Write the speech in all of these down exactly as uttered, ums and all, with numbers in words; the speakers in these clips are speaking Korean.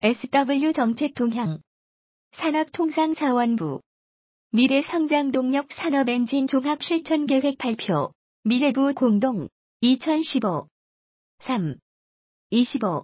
에스더블유 정책 동향. 산업통상자원부. 미래성장동력 산업엔진 종합실천계획 발표. 미래부 공동. 이천십오. 삼. 이십오.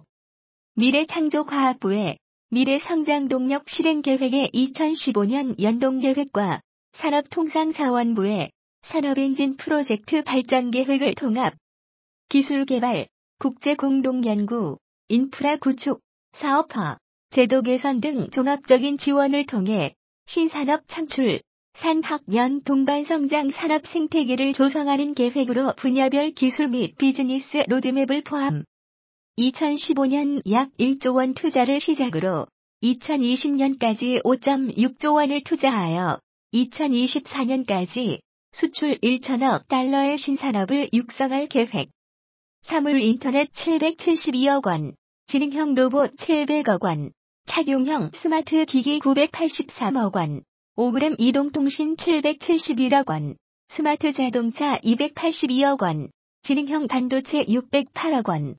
미래창조과학부의 미래성장동력 실행계획의 이천십오 년 연동계획과 산업통상자원부의 산업엔진 프로젝트 발전계획을 통합. 기술개발, 국제공동연구, 인프라 구축, 사업화, 제도 개선 등 종합적인 지원을 통해 신산업 창출, 산학연 동반성장 산업 생태계를 조성하는 계획으로 분야별 기술 및 비즈니스 로드맵을 포함. 이천십오 년 약 일조 원 투자를 시작으로 이천이십 년까지 오점육 조 원을 투자하여 이천이십사 년까지 수출 천억 달러의 신산업을 육성할 계획. 사물 인터넷 칠백칠십이억 원, 지능형 로봇 칠백억 원, 착용형 스마트 기기 구백팔십삼억 원, 오 그램 이동통신 칠백칠십일억 원, 스마트 자동차 이백팔십이억 원, 지능형 반도체 육백팔억 원.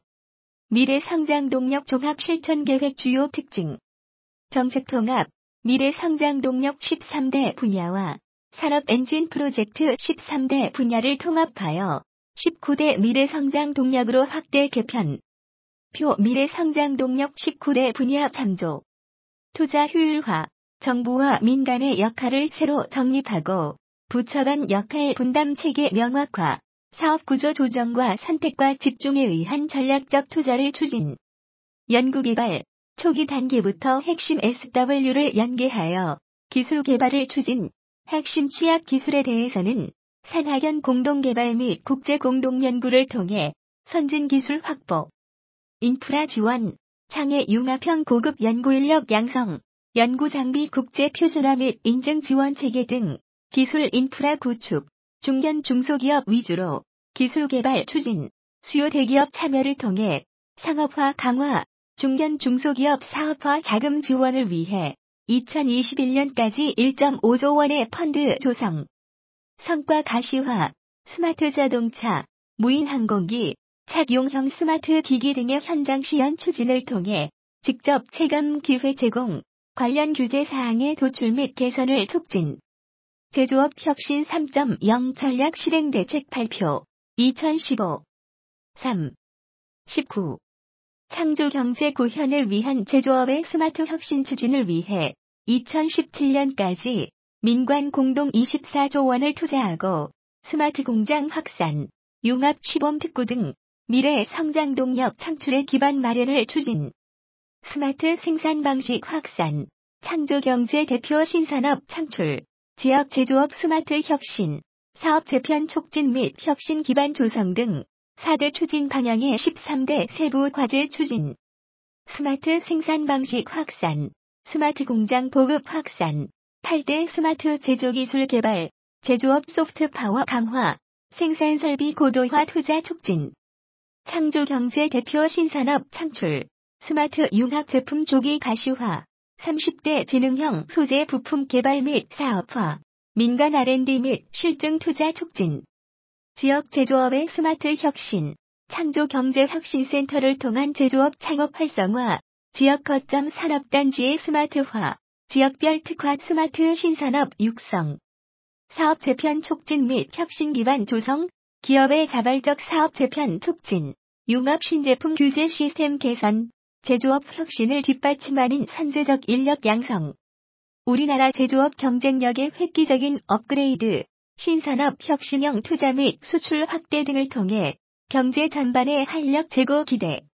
미래성장동력 종합실천계획 주요 특징. 정책통합, 미래성장동력 십삼 대 분야와 산업엔진 프로젝트 십삼 대 분야를 통합하여 십구 대 미래성장동력으로 확대 개편. 표 미래성장동력 십구 대 분야 참조. 투자 효율화, 정부와 민간의 역할을 새로 정립하고 부처 간 역할 분담 체계 명확화, 사업구조 조정과 선택과 집중에 의한 전략적 투자를 추진. 연구개발, 초기 단계부터 핵심 에스더블유를 연계하여 기술 개발을 추진. 핵심 취약 기술에 대해서는 산학연 공동개발 및 국제공동연구를 통해 선진기술 확보. 인프라 지원, 장애 융합형 고급 연구인력 양성, 연구장비 국제표준화 및 인증 지원 체계 등 기술 인프라 구축, 중견 중소기업 위주로 기술 개발 추진, 수요 대기업 참여를 통해 상업화 강화, 중견 중소기업 사업화 자금 지원을 위해 이천이십일 년까지 일점오조 원의 펀드 조성. 성과 가시화, 스마트 자동차, 무인 항공기, 착용형 스마트 기기 등의 현장 시연 추진을 통해 직접 체감 기회 제공, 관련 규제 사항의 도출 및 개선을 촉진. 제조업 혁신 삼 점 영 전략 실행 대책 발표. 이천십오. 삼. 십구. 창조 경제 구현을 위한 제조업의 스마트 혁신 추진을 위해 이천십칠 년까지 민관 공동 이십사조 원을 투자하고 스마트 공장 확산, 융합 시범 특구 등 미래 성장 동력 창출의 기반 마련을 추진. 스마트 생산 방식 확산, 창조 경제 대표 신산업 창출, 지역 제조업 스마트 혁신, 사업 재편 촉진 및 혁신 기반 조성 등 사 대 추진 방향의 십삼 대 세부 과제 추진. 스마트 생산 방식 확산, 스마트 공장 보급 확산, 팔 대 스마트 제조기술 개발, 제조업 소프트 파워 강화, 생산 설비 고도화 투자 촉진. 창조 경제 대표 신산업 창출, 스마트 융합 제품 조기 가시화, 삼십 대 지능형 소재 부품 개발 및 사업화, 민간 알 앤 디 및 실증 투자 촉진. 지역 제조업의 스마트 혁신, 창조 경제 혁신 센터를 통한 제조업 창업 활성화, 지역 거점 산업단지의 스마트화, 지역별 특화 스마트 신산업 육성. 사업 재편 촉진 및 혁신 기반 조성, 기업의 자발적 사업 재편 촉진, 융합 신제품 규제 시스템 개선, 제조업 혁신을 뒷받침하는 선제적 인력 양성. 우리나라 제조업 경쟁력의 획기적인 업그레이드, 신산업 혁신형 투자 및 수출 확대 등을 통해 경제 전반의 활력 제고 기대.